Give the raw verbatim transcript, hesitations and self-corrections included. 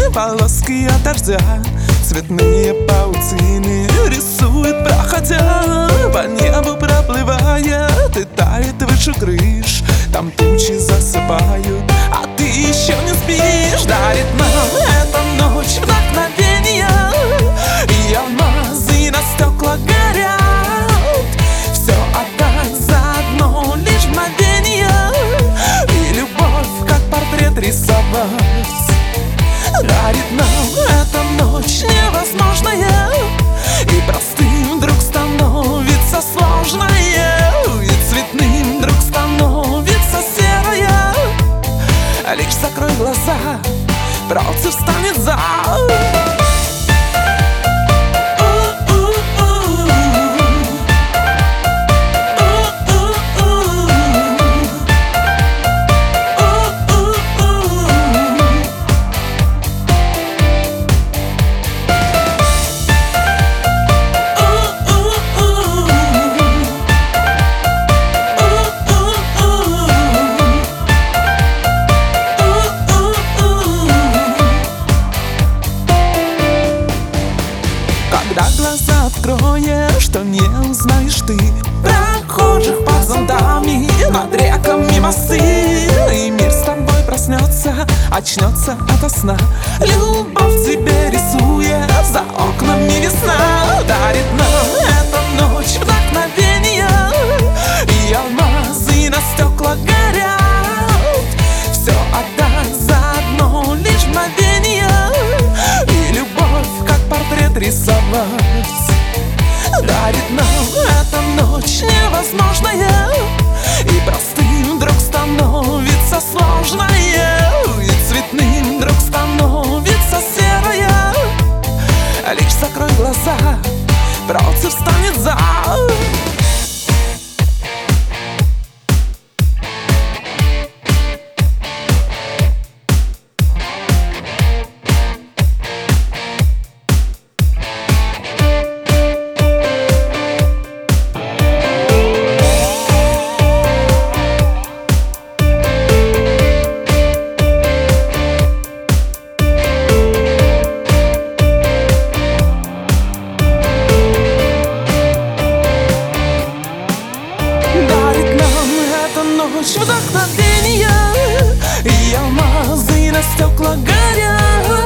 полоски от дождя, цветные паутины рисует, проходя по небу, проплывая, и тает выше крыш. Там тучи засыпают, а ты еще не спишь. Дарит нам эта ночь вдохновения, и алмазы на стекла горят. Все отдать за одно лишь мгновение, и любовь, как портрет, рисовать. Дарит нам эта ночь невозможная, и простым вдруг становится сложное, и цветным вдруг становится серое. Лишь закрой глаза, против встанет зал. Когда глаза откроешь, что не узнаешь ты прохожих под зонтами, над реками мосты. И мир с тобой проснется, очнется ото сна, любовь тебе рисует, за окнами весна. Дарит нам эта ночь вдохновения, и алмазы на стекла горят. Все отдать за одно лишь мгновение, и любовь, как портрет, рисовать. Дарит нам эта ночь невозможная, и простым вдруг становится сложное, и цветным вдруг становится серое. Лишь закрой глаза, против встанет зал. Ночь вдохновения, и алмазы на стекла горят.